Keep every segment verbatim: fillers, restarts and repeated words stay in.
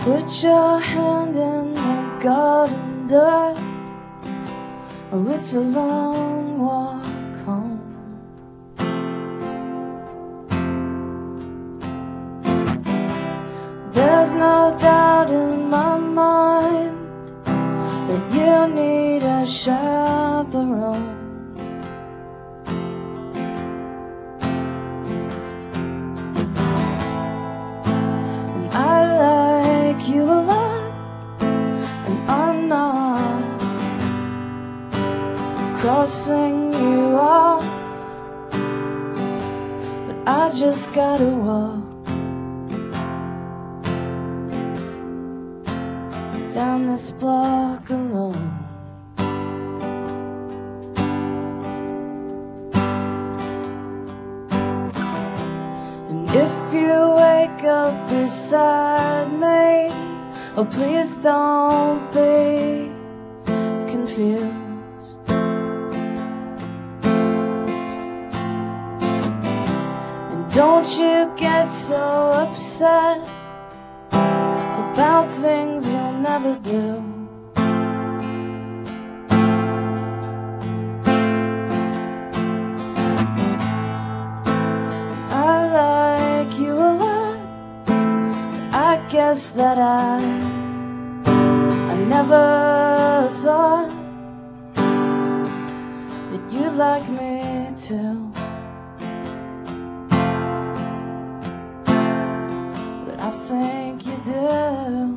Put your hand in the garden dirt. Oh, it's a long walk home. There's no doubt in my mind that you need a chaperone. And I like you a lot, and I'm not crossing you off, but I just gotta walk down this block alone. And if you wake up beside me, oh please don't be confused. And don't you get so upset about things you'll never do. I like you a lot. I guess that I I never thought that you'd like me too. But I think you do.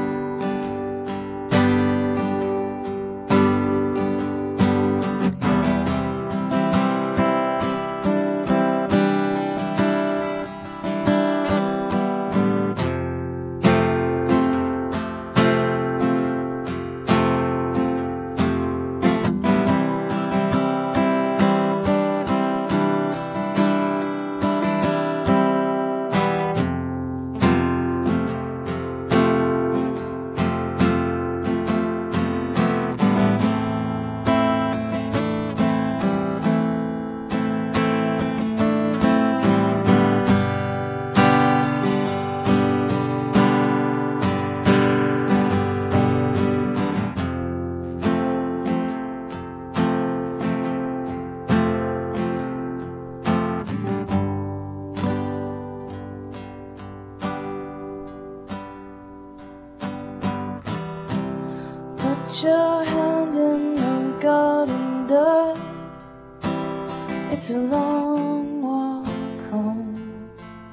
Put your hand in the garden dirt. It's a long walk home.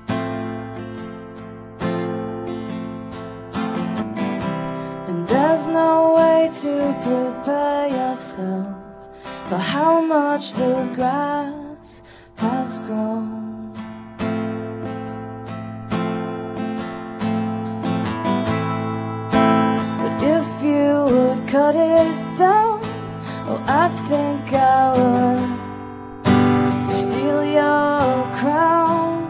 And there's no way to prepare yourself for how much the grass has grown. Cut it down, oh I think I would steal your crown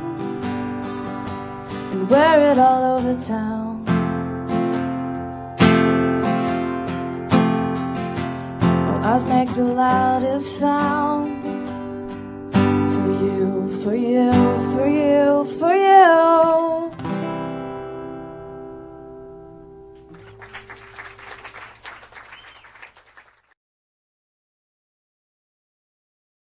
and wear it all over town. Oh, I'd make the loudest sound for you, for you, for you, for